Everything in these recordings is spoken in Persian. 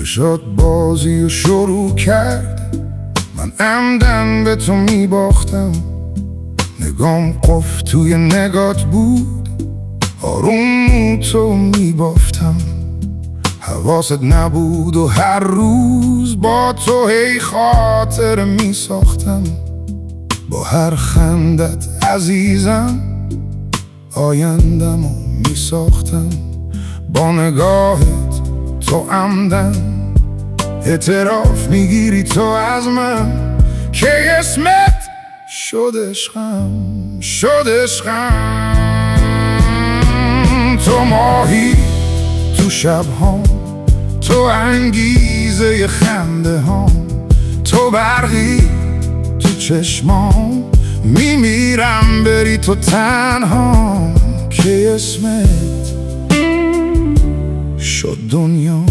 که شد بازی و شروع کرد. من عمدن به تو میباختم، نگام قفل توی نگات بود، آروم تو میبافتم. حواست نبود و هر روز با تو هی خاطر میساختم. با هر خندت عزیزم آیندمو میساختم. با نگاهت تو عمدن اعتراف میگیری تو از من که اسمت شد عشقم، شد عشقم. تو ماهی تو شبهام، تو انگیزه خنده هام، تو برقی تو چشمام، میمیرم بری تو تنها که اسمت شد دنیا،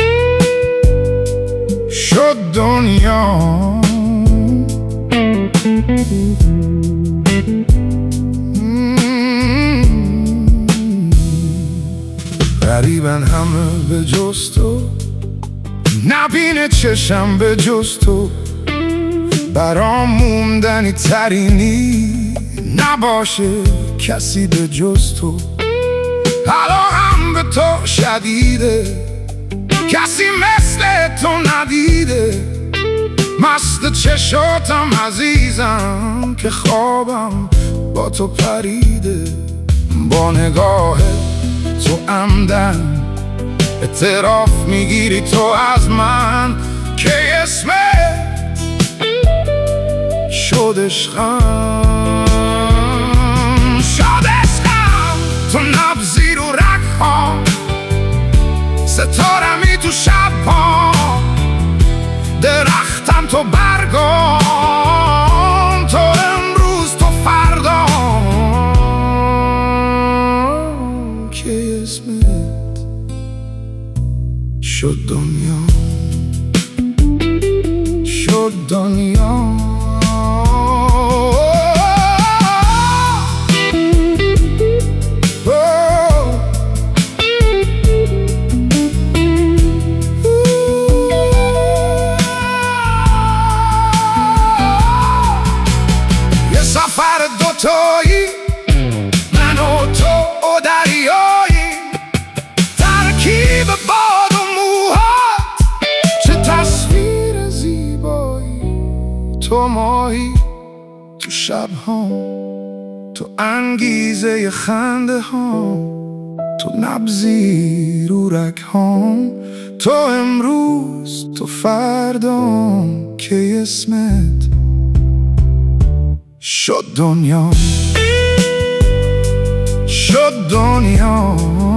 شد دنیا. غریبن همه به جز تو، نبینه چشم به جز تو. برام موندنی ترینی نباشه کسی به جز تو. علاقم به تو شدیده، کسی مثل تو ندیده. مست چشاتم عزیزم که خوابم با تو پریده. با نگاه تو عمدن اعتراف میگیری تو از من که اسمت شد عشقم، شد عشقم. تو نبضی رو رگ‌هام، ستارمی تو شب‌ها، درختم تو برگام، تو امروز تو فردا که اسمت شد دنیا، شد دنیا. سفر دوتایی من و تو و دریایی، ترکیب باد و موهات چه تصویر زیبایی. تو ماهی تو شبهام، تو انگیزه خنده هام، تو نبضی رو رگ‌هام، تو امروز تو فردام که اسمت شد دنیا، شد دنیا.